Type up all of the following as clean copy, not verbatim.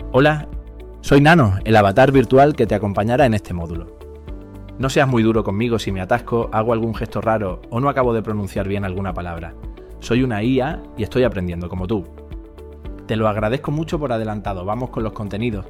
Hola, soy Nano, el avatar virtual que te acompañará en este módulo. No seas muy duro conmigo si me atasco, hago algún gesto raro o no acabo de pronunciar bien alguna palabra. Soy una IA y estoy aprendiendo como tú. Te lo agradezco mucho por adelantado, vamos con los contenidos.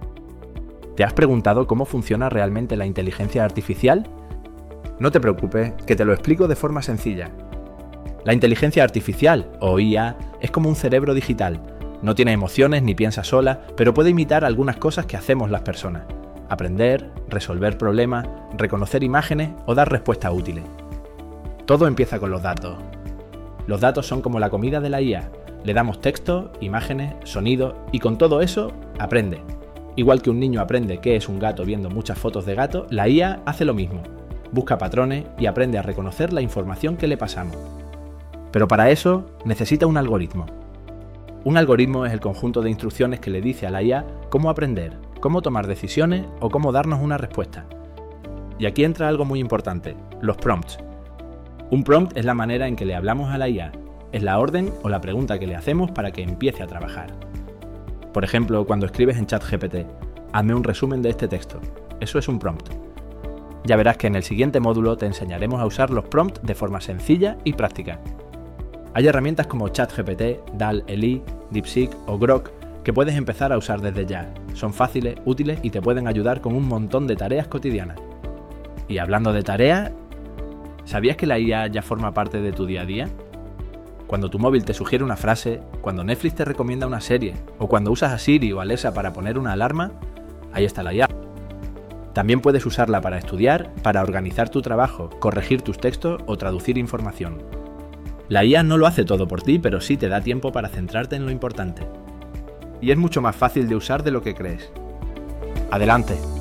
¿Te has preguntado cómo funciona realmente la inteligencia artificial? No te preocupes, que te lo explico de forma sencilla. La inteligencia artificial, o IA, es como un cerebro digital. No tiene emociones ni piensa sola, pero puede imitar algunas cosas que hacemos las personas. Aprender, resolver problemas, reconocer imágenes o dar respuestas útiles. Todo empieza con los datos. Los datos son como la comida de la IA. Le damos texto, imágenes, sonidos y con todo eso aprende. Igual que un niño aprende qué es un gato viendo muchas fotos de gato, la IA hace lo mismo. Busca patrones y aprende a reconocer la información que le pasamos. Pero para eso necesita un algoritmo. Un algoritmo es el conjunto de instrucciones que le dice a la IA cómo aprender, cómo tomar decisiones o cómo darnos una respuesta. Y aquí entra algo muy importante, los prompts. Un prompt es la manera en que le hablamos a la IA, es la orden o la pregunta que le hacemos para que empiece a trabajar. Por ejemplo, cuando escribes en ChatGPT, hazme un resumen de este texto. Eso es un prompt. Ya verás que en el siguiente módulo te enseñaremos a usar los prompts de forma sencilla y práctica. Hay herramientas como ChatGPT, DALL-E, DeepSeek o Grok que puedes empezar a usar desde ya. Son fáciles, útiles y te pueden ayudar con un montón de tareas cotidianas. Y hablando de tareas, ¿sabías que la IA ya forma parte de tu día a día? Cuando tu móvil te sugiere una frase, cuando Netflix te recomienda una serie o cuando usas a Siri o Alexa para poner una alarma, ahí está la IA. También puedes usarla para estudiar, para organizar tu trabajo, corregir tus textos o traducir información. La IA no lo hace todo por ti, pero sí te da tiempo para centrarte en lo importante. Y es mucho más fácil de usar de lo que crees. ¡Adelante!